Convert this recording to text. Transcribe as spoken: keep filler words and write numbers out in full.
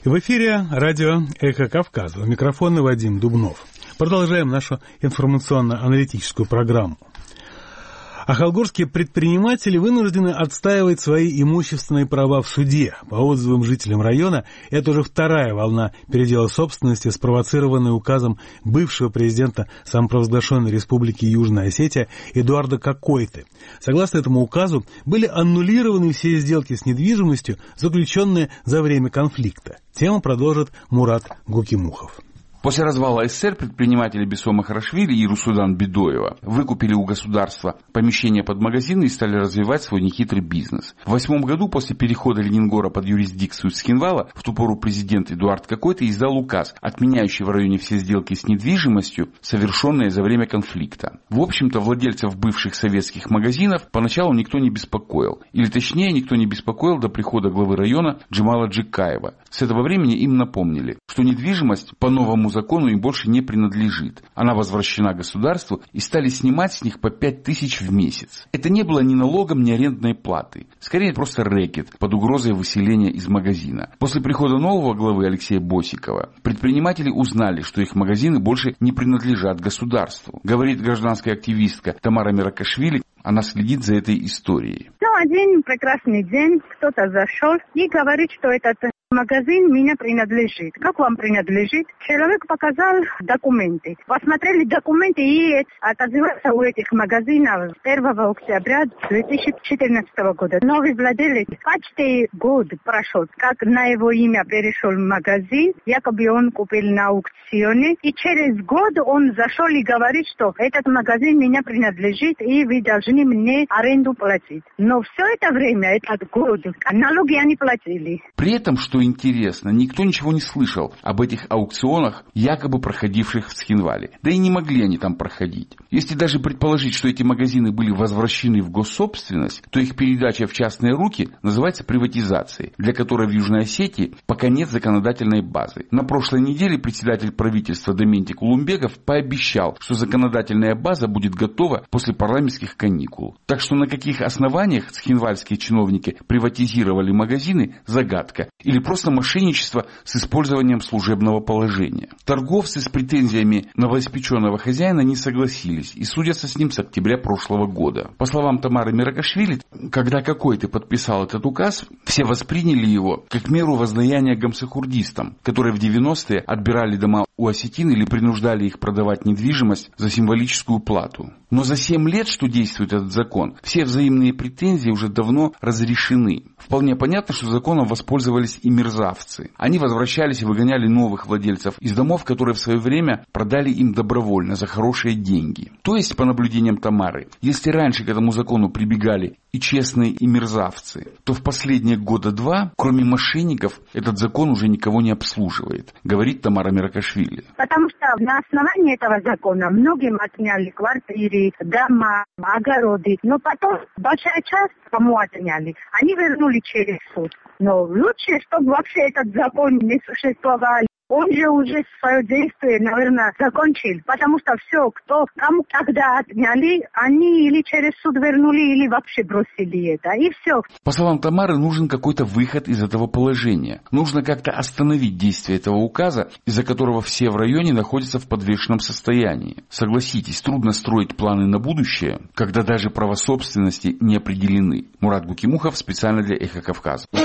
В эфире радио «Эхо Кавказа». У микрофона Вадим Дубнов. Продолжаем нашу информационно-аналитическую программу. Ахалгорские предприниматели вынуждены отстаивать свои имущественные права в суде. По отзывам жителям района, это уже вторая волна передела собственности, спровоцированная указом бывшего президента самопровозглашенной Республики Южная Осетия Эдуарда Какойты. Согласно этому указу, были аннулированы все сделки с недвижимостью, заключенные за время конфликта. Тему продолжит Мурат Гукимухов. После развала СССР предприниматели Бесома Харашвили и Русудан Бедоева выкупили у государства помещения под магазины и стали развивать свой нехитрый бизнес. В восьмом году, после перехода Ленингора под юрисдикцию Цхинвала, в ту пору президент Эдуард Какойты издал указ, отменяющий в районе все сделки с недвижимостью, совершенные за время конфликта. В общем-то, владельцев бывших советских магазинов поначалу никто не беспокоил. Или точнее, никто не беспокоил до прихода главы района Джемала Джикаева. С этого времени им напомнили, что недвижимость по новому закону им больше не принадлежит. Она возвращена государству и стали снимать с них по пять тысяч в месяц. Это не было ни налогом, ни арендной платой. Скорее просто рэкет под угрозой выселения из магазина. После прихода нового главы Алексея Босикова предприниматели узнали, что их магазины больше не принадлежат государству. Говорит гражданская активистка Тамара Миракашвили. Она следит за этой историей. Ну, один прекрасный день кто-то зашел и говорит, что этот магазин мне принадлежит. Как вам принадлежит? Человек показал документы. Посмотрели документы, и отозвался у этих магазинов с первого октября две тысячи четырнадцатого года. Новый владелец почти год прошел, как на его имя перешел магазин. Якобы он купил на аукционе. И через год он зашел и говорит, что этот магазин мне принадлежит, и вы должны мне аренду платить. Но все это время, этот год, налоги они платили. При этом, что интересно, никто ничего не слышал об этих аукционах, якобы проходивших в Цхинвале. Да и не могли они там проходить. Если даже предположить, что эти магазины были возвращены в госсобственность, то их передача в частные руки называется приватизацией, для которой в Южной Осетии пока нет законодательной базы. На прошлой неделе председатель правительства Дементий Кулумбеков пообещал, что законодательная база будет готова после парламентских каникул. Так что на каких основаниях цхинвальские чиновники приватизировали магазины – загадка. Или просто мошенничество с использованием служебного положения. Торговцы с претензиями новоиспеченного хозяина не согласились и судятся с ним с октября прошлого года. По словам Тамары Миракашвили, когда Какойты подписал этот указ, все восприняли его как меру воздаяния гамсахурдистам, которые в девяностые отбирали дома у осетин или принуждали их продавать недвижимость за символическую плату. Но за семь лет, что действует этот закон, все взаимные претензии уже давно разрешены. Вполне понятно, что законом воспользовались и мерзавцы. Они возвращались и выгоняли новых владельцев из домов, которые в свое время продали им добровольно за хорошие деньги. То есть, по наблюдениям Тамары, если раньше к этому закону прибегали и честные, и мерзавцы, то в последние года два, кроме мошенников, этот закон уже никого не обслуживает, говорит Тамара Миракашвили. Потому что на основании этого закона многим отняли квартиры, дома, огороды, но потом большая часть, кому отняли, они вернули через суд. Но лучше, чтобы вообще этот закон не существовал. Он же уже свое действие, наверное, закончил. Потому что все, кто, кому тогда отняли, они или через суд вернули, или вообще бросили это. И все. По словам Тамары, нужен какой-то выход из этого положения. Нужно как-то остановить действие этого указа, из-за которого все в районе находятся в подвешенном состоянии. Согласитесь, трудно строить планы на будущее, когда даже права собственности не определены. Мурат Гукимухов специально для Эхо Кавказа.